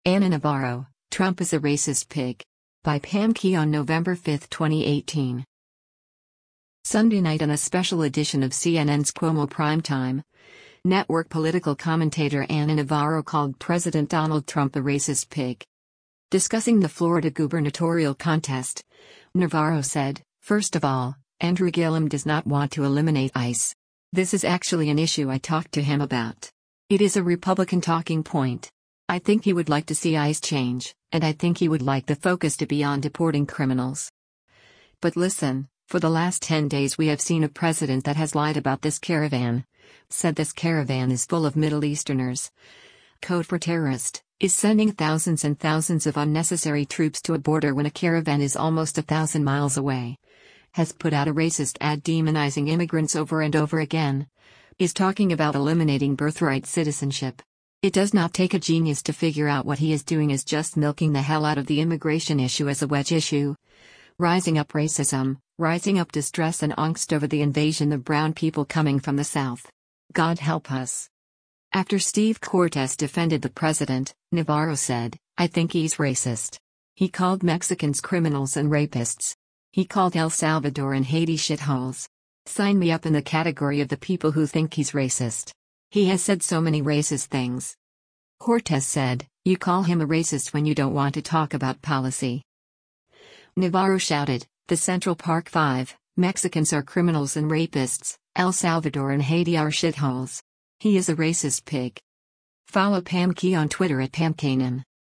Ana Navarro, Trump is a racist pig. By Pam Key on November 5, 2018. Sunday night on a special edition of CNN's Cuomo Primetime Network, political commentator Ana Navarro called President Donald Trump a racist pig. Discussing the Florida gubernatorial contest, Navarro said, "First of all, Andrew Gillum does not want to eliminate ICE. This is actually an issue I talked to him about. It is a Republican talking point. I think he would like to see ICE change, and I think he would like the focus to be on deporting criminals. But listen, for the last 10 days we have seen a president that has lied about this caravan, said this caravan is full of Middle Easterners, code for terrorist, is sending thousands and thousands of unnecessary troops to a border when a caravan is almost 1,000 miles away, has put out a racist ad demonizing immigrants over and over again, is talking about eliminating birthright citizenship. It does not take a genius to figure out what he is doing is just milking the hell out of the immigration issue as a wedge issue, rising up racism, rising up distress and angst over the invasion of brown people coming from the South. God help us." After Steve Cortes defended the president, Navarro said, "I think he's racist. He called Mexicans criminals and rapists. He called El Salvador and Haiti shitholes. Sign me up in the category of the people who think he's racist. He has said so many racist things." Cortes said, "You call him a racist when you don't want to talk about policy." Navarro shouted, "The Central Park Five, Mexicans are criminals and rapists, El Salvador and Haiti are shitholes. He is a racist pig." Follow Pam Key on Twitter at PamKanan.